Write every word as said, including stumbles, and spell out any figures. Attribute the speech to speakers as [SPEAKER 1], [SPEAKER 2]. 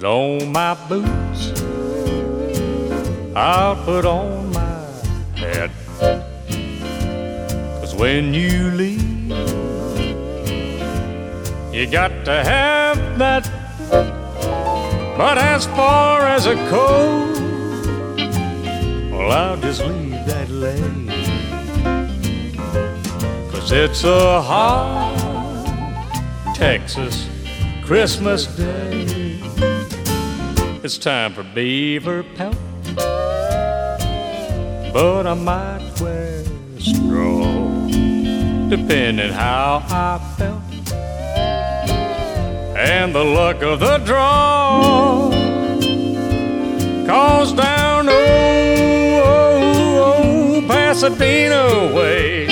[SPEAKER 1] on my boots, I'll put on my hat. 'Cause when you leave, you got to have that. But as far as a coat, well, I'll just leave that lay. 'Cause it's a hot Texas Christmas Day. It's time for beaver pelt, but I might wear straw, depending how I felt and the luck of the draw. 'Cause down oh, oh, oh, Pasadena way,